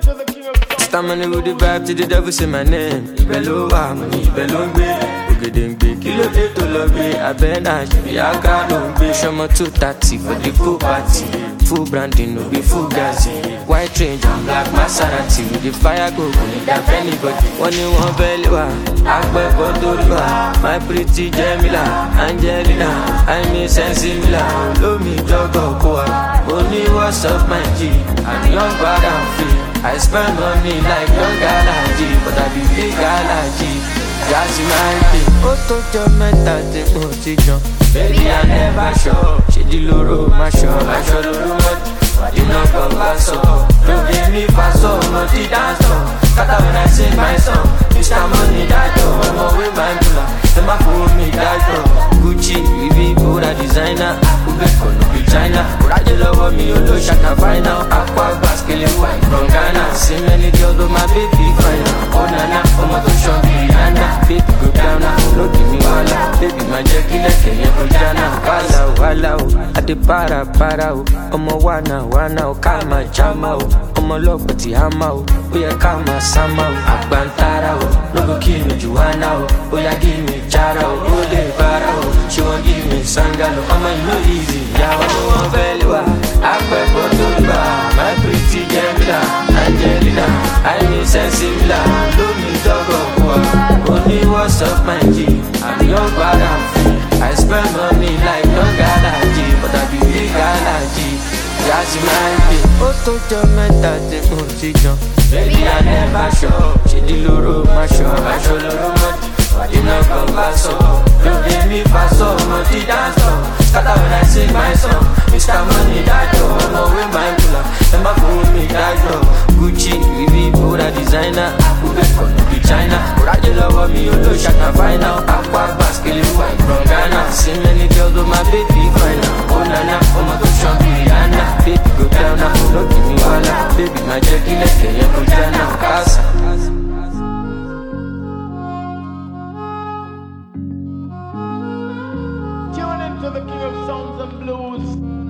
Stamina with the vibe to the devil say my name. Ibelo wa money, ibelo ngbe. Ogedengbe, kilo de to love. Abena, Yaga no be. Shomo 230 for the full party. Full branding, no be full gazi. White range and black Maserati. With the fire go, need that anybody. One belly wa, Akbar Bodolua. My pretty Jamila, Angelina. I mean Sensibila. Love me, Jogo Koa. Only what's up my G. I'm young but I'm free. I spend money like young Galaji, but I be big Galaji. Jazzy my thing. Oto jo meta te mo ti jan. Baby I never show. She di loro ma show. I show loro mo. You know go pass up. Don't give me pass up. No ti dance up. Kata when I sing my song. Mr. Money that yo. I'm away my mula. Them a fool me that yo. Gucci, Louis Vuitton designer. Ube kono be China. Uraje love me you lo shaka final. Aqua baskele white from Ghana. See many girls but my baby fine. Oh nana, oh my gosh, Rihanna. Baby go down now, no give me wala. Baby my Jackie like Kenya Kojana. Wala I de para Omo wana kama chama Omo love pati hama Oya kama sama Agbantara no go kill me Juana Oya give me chara Ode bara she won't give me sangalo Omo you know easy ya Omo velwa Akbar Bodolua My pretty Jamila Angelina I mean Sensibila Love me dogo kwa Only what's up my G I'm young but I'm free I spend money like young Galaji But I be big Galaji Jazzy my thing Oto jo meta te mo ti jan Baby I never show She di loro ma show I show loro mo you know go pass up Don't give me pass up No ti dance up Scatter when I sing my song Mr. Money that yo I'm away my mula Them a fool me that yo Gucci, Louis Vuitton designer Ube kono be China Uraje love me you lo shaka final Aqua baskele white from Ghana See many girls but my baby fine Oh nana, oh my gosh, Rihanna Baby go down now, no give me wala Baby my Jackie like Kenya Kojana Casa Tune into the King of Sounds and Blues.